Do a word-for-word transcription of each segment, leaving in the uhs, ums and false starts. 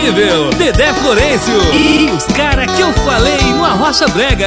Imbatível, Dedé Florencio e os cara que eu falei no Arrocha Brega.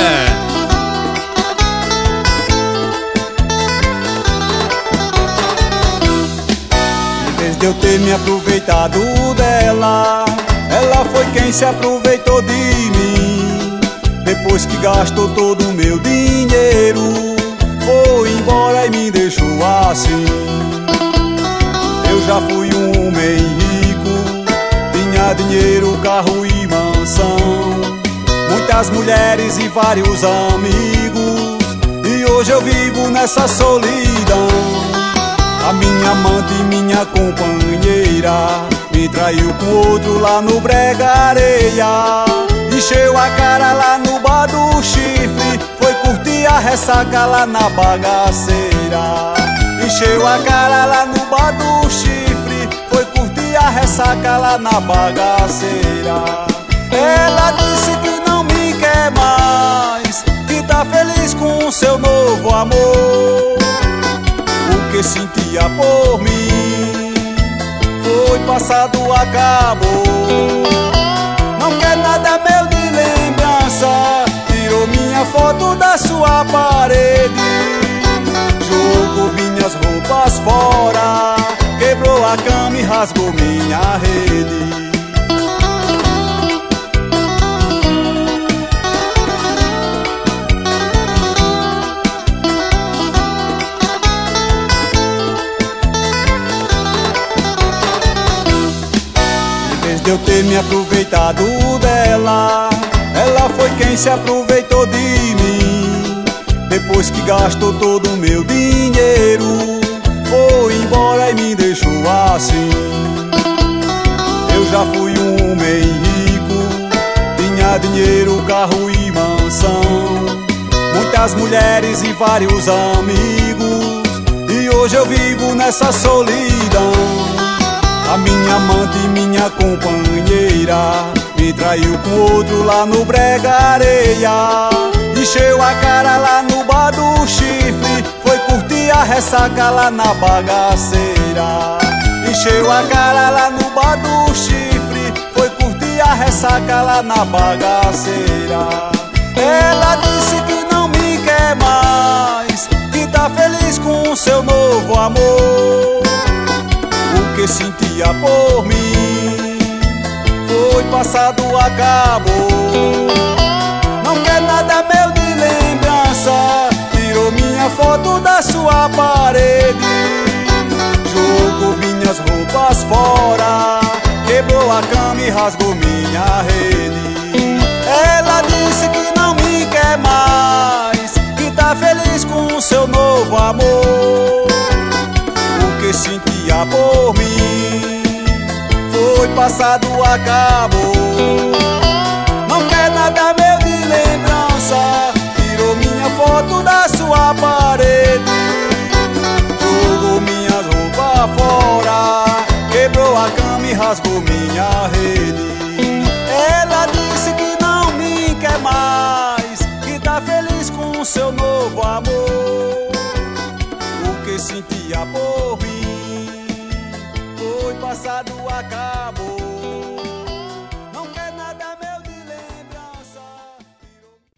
Em vez de eu ter me aproveitado dela, ela foi quem se aproveitou de mim. Depois que gastou todo o meu dinheiro, foi embora e me deixou assim. Eu já fui um homem rico, tinha dinheiro, carro e mansão, muitas mulheres e vários amigos, e hoje eu vivo nessa solidão. A minha amante, minha companheira, me traiu com outro lá no Brega Areia. Encheu a cara lá no bar do Chifre, foi curtir a ressaca lá na bagaceira. Encheu a cara lá no bar do Chifre, foi curtir a ressaca lá na bagaceira. Ela disse que não me quer mais, que tá feliz com o seu novo amor. O que sentia por mim foi passado, acabou. Não quer nada meu de lembrança, tirou minha foto da sua parede, jogou minhas roupas fora, quebrou a cama e rasgou minha rede. De eu ter me aproveitado dela, ela foi quem se aproveitou de mim. Depois que gastou todo o meu dinheiro, foi embora e me deixou assim. Eu já fui um homem rico, tinha dinheiro, carro e mansão, muitas mulheres e vários amigos, e hoje eu vivo nessa solidão. A minha amante, minha companheira, me traiu com outro lá no Brega Areia. Encheu a cara lá no bar do Chifre, foi curtir a ressaca lá na bagaceira. Encheu a cara lá no bar do Chifre, foi curtir a ressaca lá na bagaceira. Ela disse que não me quer mais, que tá feliz com o seu novo amor. O que sentia por mim foi passado, acabou. Não quer nada meu de lembrança, tirou minha foto da sua parede, jogou minhas roupas fora, quebrou a cama e rasgou minha rede. Ela disse que não me quer mais, que tá feliz com o seu novo amor. O que sentia por mim foi passado, acabou. Não quer nada meu de lembrança, tirou minha foto da sua parede, jogou minhas roupas fora, quebrou a cama e rasgou minha rede. Ela disse que não me quer mais, que tá feliz com o seu novo amor. O que sentia por mim foi passado, acabou.